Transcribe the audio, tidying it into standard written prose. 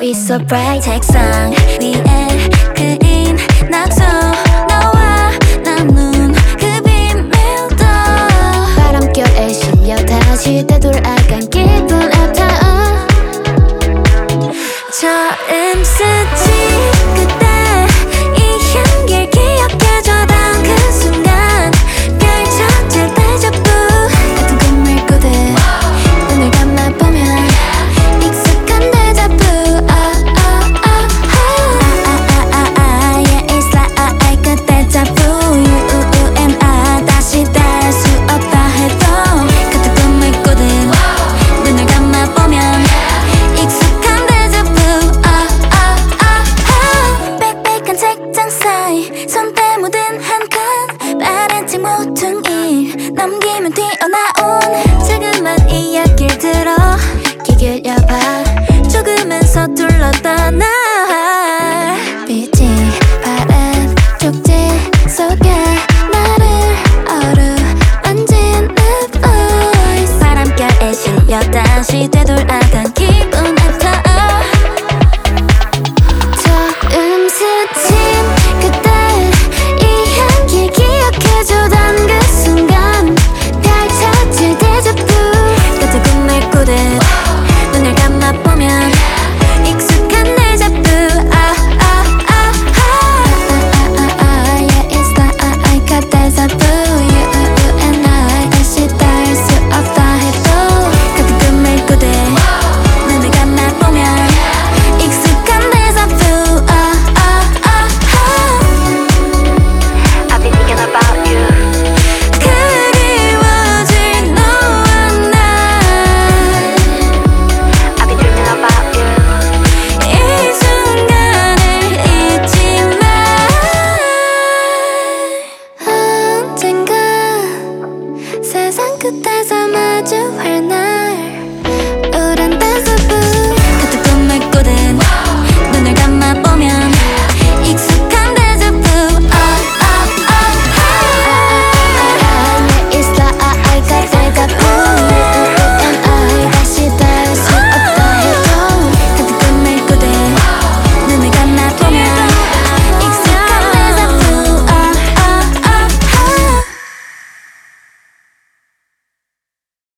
Be so bright 책상 위에 그린 낙서 너와 나눈 그 비밀도 바람결에 실려 다시 되돌아간 기분 아파어 처음 스친 그때 이 향기를 기억해줘 단 그 순간 펼쳐질 데자부 같은 꿈을 꾸듯 눈을 감아보면 익숙한 데자부 Yeah it's like 그 데자부 You and I 다시 닿을 수 없다 해도 같은 꿈을 꾸듯 눈을 감아보면 익숙한 데자부 빽빽한 책장 사이 손때 묻은 한 칸 빠른 책 모퉁이 넘기면 튀어나온 자그만 이야기를 들어 귀 기울여봐 조금은 서툴렀다 날 빛이 바람 쪽지 속에 나를 어루만진 내 voice 바람결에 실려 다시 되돌아간 기분 아파 처음 스친 그때 이 향기 기억해줘 단 그 순간 펼쳐질 데자부 같은 꿈을 꾸듯 눈을 감아보면 익숙한 데자부 Yeah it's like 데자부 You and I 다시 닿을 수 없다 해도 같은 꿈을 꾸듯 눈을 감아보면 익숙한 데자부 I've been thinking about you 그리워질 너와 난 I've been dreaming about you 이 순간을 잊지 마 언젠가 세상 끝에서